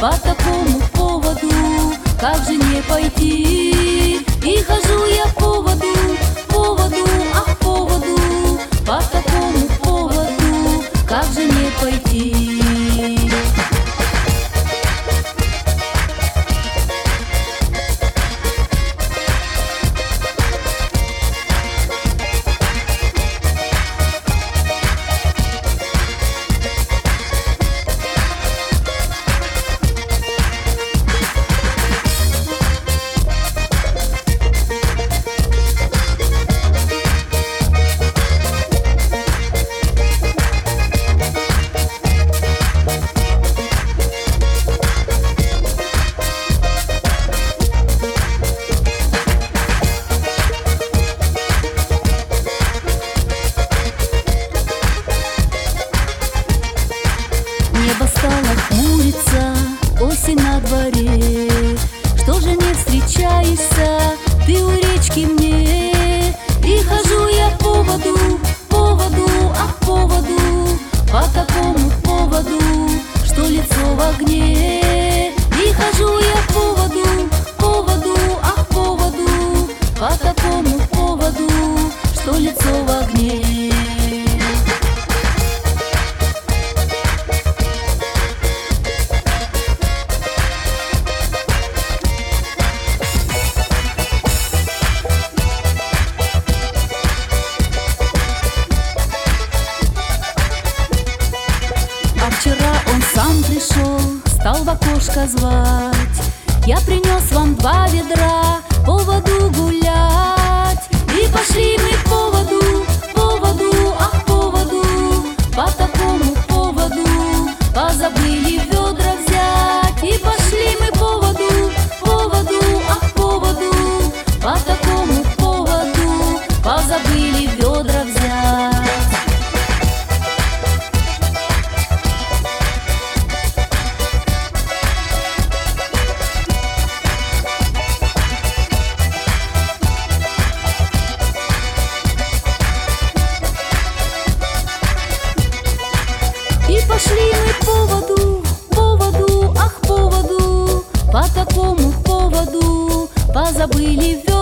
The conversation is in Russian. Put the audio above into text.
по такому поводу, как же не пойти? И хожу я по воду, ах, по воду, по такому поводу, как же не пойти? Небо стало хмуриться, осень на дворе. Что же не встречаешься ты у речки мне? И хожу я по воду, ах, по воду, по такому поводу, что лицо в огне. И хожу я по воду, ах, по воду, по такому поводу, что лицо в огне. Вчера он сам пришел, стал в окошко звать. Я принес вам 2 ведра по воду гулять. И пошли мы по воду, ах, по воду, по такому поводу, позабыли ведра взять. И пошли мы по воду, ах, по воду, по такому поводу, позабыли ведра взять. И пошли мы по воду, ах, по воду, по такому поводу, позабыли ведра.